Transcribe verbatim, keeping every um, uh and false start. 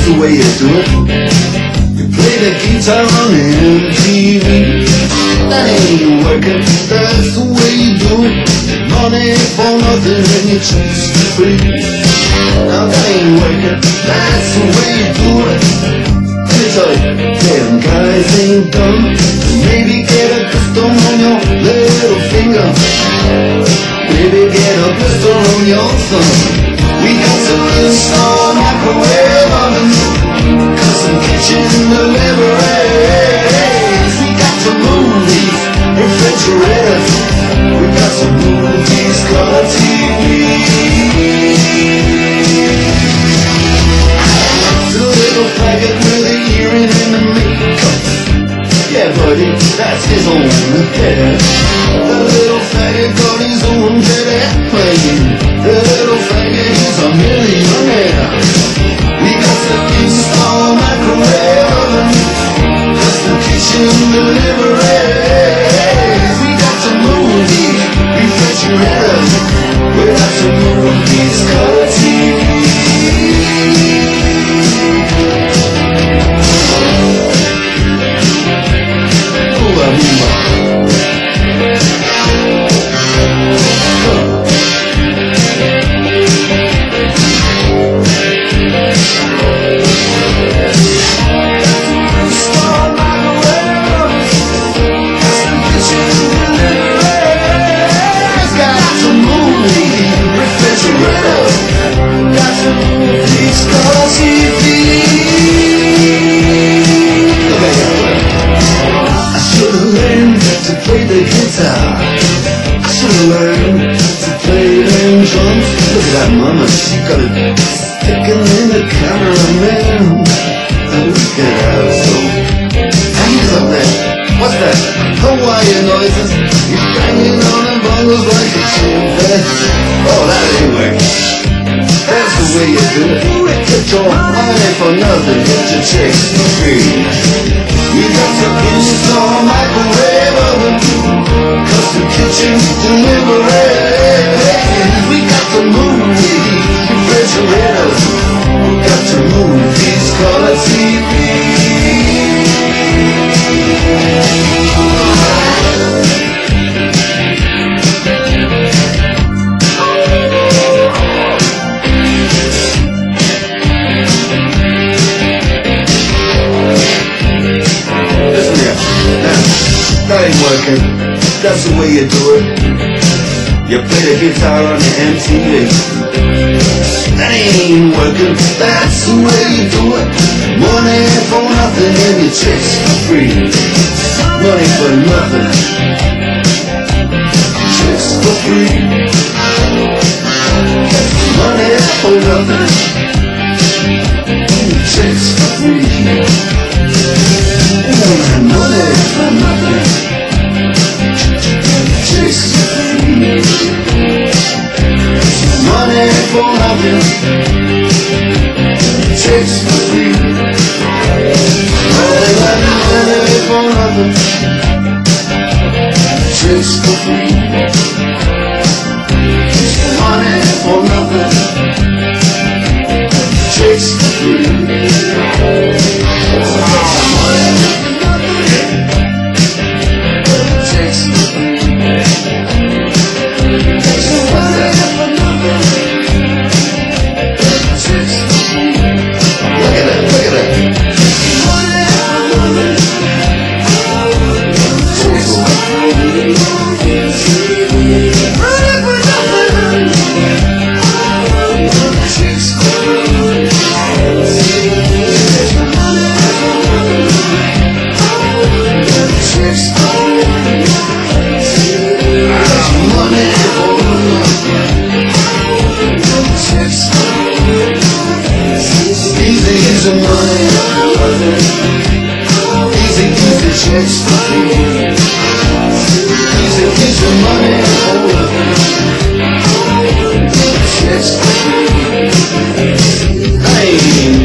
the way you do it. You play the guitar on M T V. That ain't working, that's the way you do it. Money for nothing and you chase the free. Now that ain't working, that's the way you do it. Let me tell you, damn guys ain't dumb. Maybe get a pistol on your little finger. Maybe get a pistol on your thumb. We got some install microwave ovens, custom kitchen deliveries. We got some movies, refrigerators. We got some movies, color T V. The little faggot with a earring and a makeup. Yeah, buddy, that's his own head. The little faggot got his own jet airplane. The little faggot is a millionaire. We got the install microwave oven, custom kitchen deliveries. We got some movies, refrigerators. We got some movies, color T V. Mama, she got it sticking in the cameraman. And look at her, so hands up there. What's that? Hawaiian noises. You're banging on the bongos like a chimpanzee. Oh, that ain't working. That's the way you do it. Get your money for nothing, get your chicks for free. You got to install microwave oven, custom kitchen delivery. We got the movies, refrigerators. We got the movies, color T V. Listen here, now, that ain't working. That's the way you do it. You play the guitar on the M T V. That ain't working, that's the way you do it. Money for nothing and your chicks for free. Money for nothing, chicks for free. Money for nothing, chicks for free. Money for nothing, chicks for free. Money for nothing, chicks for free. Money, money, money for nothing, chicks for free. Money for nothing, chicks for free. Hey!